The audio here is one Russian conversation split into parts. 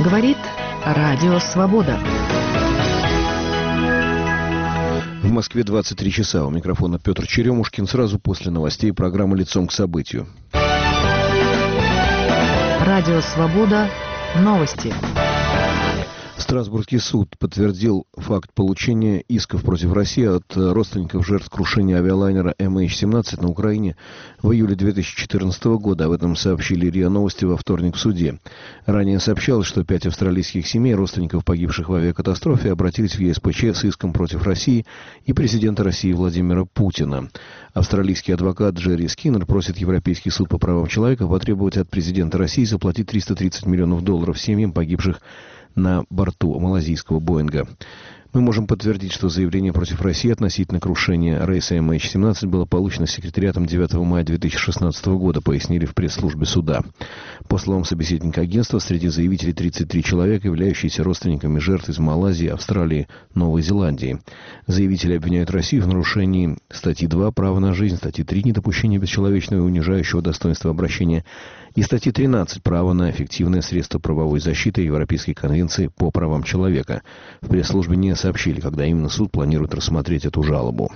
Говорит Радио Свобода. В Москве 23 часа. У микрофона Петр Черемушкин. Сразу после новостей программа «Лицом к событию». Радио Свобода. Новости. Страсбургский суд подтвердил факт получения исков против России от родственников жертв крушения авиалайнера MH17 на Украине в июле 2014 года. Об этом сообщили РИА Новости во вторник в суде. Ранее сообщалось, что 5 австралийских семей родственников погибших в авиакатастрофе обратились в ЕСПЧ с иском против России и президента России Владимира Путина. Австралийский адвокат Джерри Скиннер просит Европейский суд по правам человека потребовать от президента России заплатить $330 миллионов семьям погибших на борту малазийского Боинга. Мы можем подтвердить, что заявление против России относительно крушения рейса MH17 было получено секретариатом 9 мая 2016 года, пояснили в пресс-службе суда. По словам собеседника агентства, среди заявителей 33 человека, являющиеся родственниками жертв из Малайзии, Австралии, Новой Зеландии. Заявители обвиняют Россию в нарушении статьи 2 «Право на жизнь», статьи 3 «Недопущение бесчеловечного и унижающего достоинства обращения» и статьи 13 «Право на эффективное средство правовой защиты Европейской конвенции по правам человека». В пресс-службе не сообщили, когда именно суд планирует рассмотреть эту жалобу.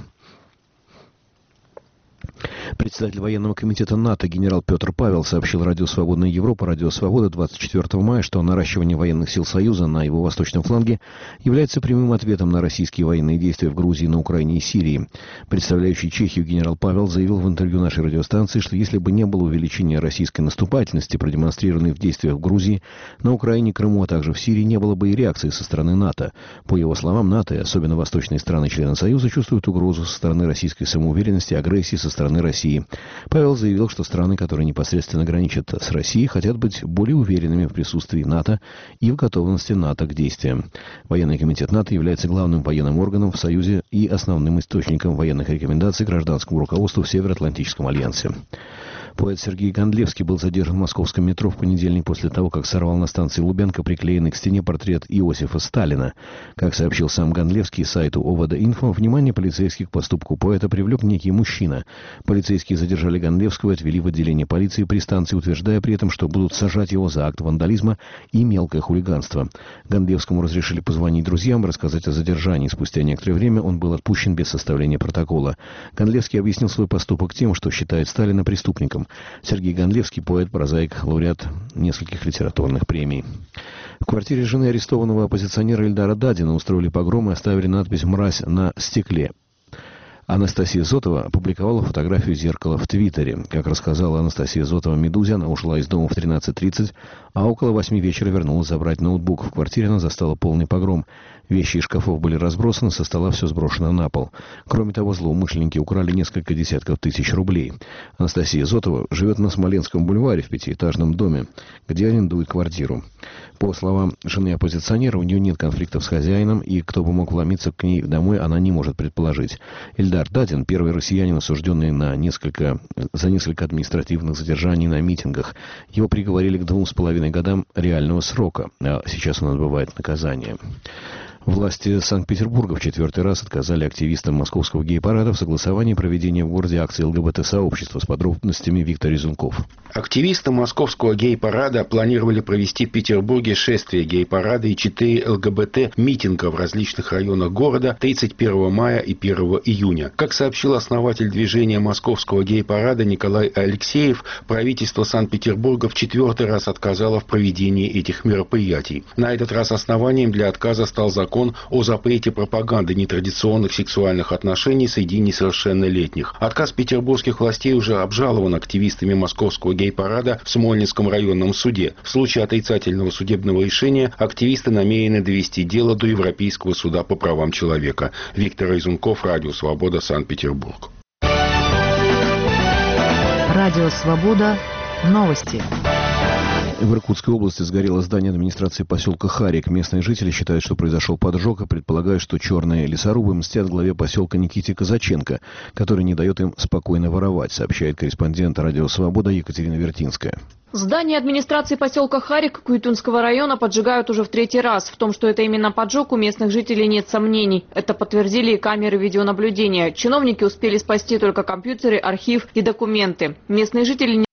Председатель военного комитета НАТО генерал Петр Павел сообщил Радио Свободная Европа, Радио Свобода 24 мая, что наращивание военных сил Союза на его восточном фланге является прямым ответом на российские военные действия в Грузии, на Украине и Сирии. Представляющий Чехию генерал Павел заявил в интервью нашей радиостанции, что если бы не было увеличения российской наступательности, продемонстрированной в действиях в Грузии, на Украине, Крыму, а также в Сирии, не было бы и реакции со стороны НАТО. По его словам, НАТО, и особенно восточные страны-члены Союза, чувствуют угрозу со стороны российской самоуверенности, агрессии со стороны России. Павел заявил, что страны, которые непосредственно граничат с Россией, хотят быть более уверенными в присутствии НАТО и в готовности НАТО к действиям. Военный комитет НАТО является главным военным органом в Союзе и основным источником военных рекомендаций гражданскому руководству в Североатлантическом альянсе. Поэт Сергей Гондлевский был задержан в московском метро в понедельник после того, как сорвал на станции Лубянка приклеенный к стене портрет Иосифа Сталина. Как сообщил сам Гондлевский сайту ОВД-Инфо, внимание полицейских к поступку поэта привлек некий мужчина. Полицейские задержали Гондлевского и отвели в отделение полиции при станции, утверждая при этом, что будут сажать его за акт вандализма и мелкое хулиганство. Гондлевскому разрешили позвонить друзьям и рассказать о задержании. Спустя некоторое время он был отпущен без составления протокола. Гондлевский объяснил свой поступок тем, что считает Сталина преступником. Сергей Гондлевский – поэт, прозаик, лауреат нескольких литературных премий. В квартире жены арестованного оппозиционера Ильдара Дадина устроили погром и оставили надпись «Мразь» на стекле. Анастасия Зотова опубликовала фотографию зеркала в Твиттере. Как рассказала Анастасия Зотова «Медузе», она ушла из дома в 13:30, а около 8 вечера вернулась забрать ноутбук. В квартире она застала полный погром. Вещи из шкафов были разбросаны, со стола все сброшено на пол. Кроме того, злоумышленники украли несколько десятков тысяч рублей. Анастасия Зотова живет на Смоленском бульваре в 5-этажном доме, где арендует квартиру. По словам жены оппозиционера, у нее нет конфликтов с хозяином, и кто бы мог вломиться к ней домой, она не может предположить. Ильдар Дадин – первый россиянин, осужденный за несколько административных задержаний на митингах. Его приговорили к 2,5 годам реального срока, а сейчас он отбывает наказание. Власти Санкт-Петербурга в 4-й раз отказали активистам московского гей-парада в согласовании проведения в городе акции ЛГБТ-сообщества. С подробностями Виктор Резунков. Активисты московского гей-парада планировали провести в Петербурге шествие гей-парада и 4 ЛГБТ-митинга в различных районах города 31 мая и 1 июня. Как сообщил основатель движения московского гей-парада Николай Алексеев, правительство Санкт-Петербурга в 4-й раз отказало в проведении этих мероприятий. На этот раз основанием для отказа стал закон о запрете пропаганды нетрадиционных сексуальных отношений среди несовершеннолетних. Отказ петербургских властей уже обжалован активистами московского гей-парада в Смольнинском районном суде. В случае отрицательного судебного решения активисты намерены довести дело до Европейского суда по правам человека. Виктор Резунков, Радио Свобода, Санкт-Петербург. Радио Свобода. Новости. В Иркутской области сгорело здание администрации поселка Харик. Местные жители считают, что произошел поджог, и предполагают, что черные лесорубы мстят главе поселка Никите Казаченко, который не дает им спокойно воровать, сообщает корреспондент Радио Свобода Екатерина Вертинская. Здание администрации поселка Харик Куйтунского района поджигают уже в 3-й раз. В том, что это именно поджог, у местных жителей нет сомнений. Это подтвердили и камеры видеонаблюдения. Чиновники успели спасти только компьютеры, архив и документы. Местные жители